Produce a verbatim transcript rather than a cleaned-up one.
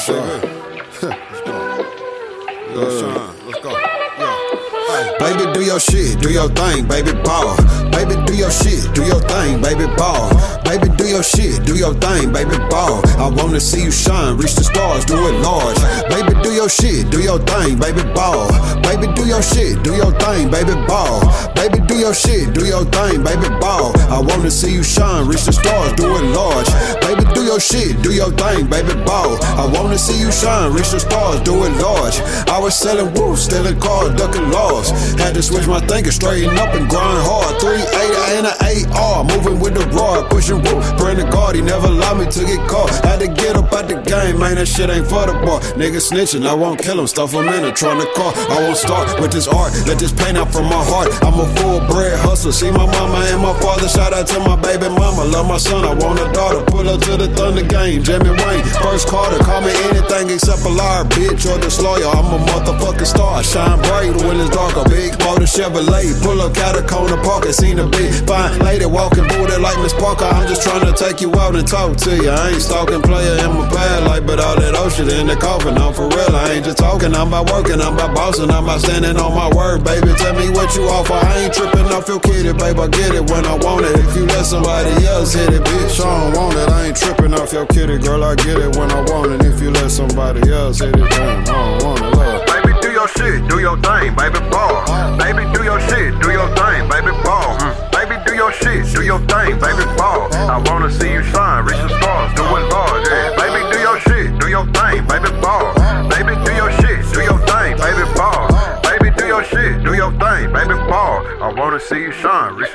Let's go. Let's go. Let's go. Let's go. Yeah. Baby, do your shit, do your thing, baby, ball. Baby, do your shit, do your thing, baby, ball. Baby, do your shit, do your thing, baby, ball. I wanna see you shine, reach the stars, do it large. Baby, do your shit, do your thing, baby, ball. Baby, do your shit, do your thing, baby, ball. Baby, do your shit, do your thing, baby, ball. I wanna see you shine, reach the stars, do it large. Baby, do your shit, do your thing, baby, ball. I wanna see you shine, reach the stars, do it large. I was selling woo, stealing cars, ducking laws. Had to switch my thinking, straighten up and grind hard. three eighty and an A R, moving with the rod, pushing woo. Praying to God, he never allowed me to get caught. Had to get up out the game, man, that shit ain't for the bar. Niggas snitching, I won't kill him, stuff him in a trying to car. I won't start with this art, let this pain out from my heart. I'm a full-bred hustler, see my mama and my father. Shout out to my baby mama, love my son, I want a daughter. Pull up to the Thunder game, Jimmy Wayne, first Carter. Call me anything except a liar, bitch, or disloyal. I'm a motherfucking star, shine bright when it's dark. A big motor Chevrolet, pull up Catacomb Park and seen a big fine lady walking booty like Miss Parker. I'm just trying to take you out and talk to you. I ain't stalking player in my pad like, but all that ocean in the coffin. I'm for real, I ain't just talking. I'm about working, I'm about bossing, I'm about standing on my word, baby. Tell me what you offer. I ain't tripping off your kitty, babe. I get it when I want it. If you let somebody else hit it, bitch, I don't want it. I ain't tripping off your kitty, girl. I get it when I want it. If you let somebody else hit it, damn, I don't want it. Love. Baby, do your shit, do your thing, baby, ball. Baby, do your shit, do your thing, baby, ball. Mm. Baby, do your shit, do your thing, baby, ball. I wanna see you shine, reach the stars, do it large. Yeah. Baby, do your shit, do your thing, baby, ball. Baby, do your shit, do your thing, baby, ball. Baby, do your shit, do your thing, baby, ball. I wanna see you shine, reach the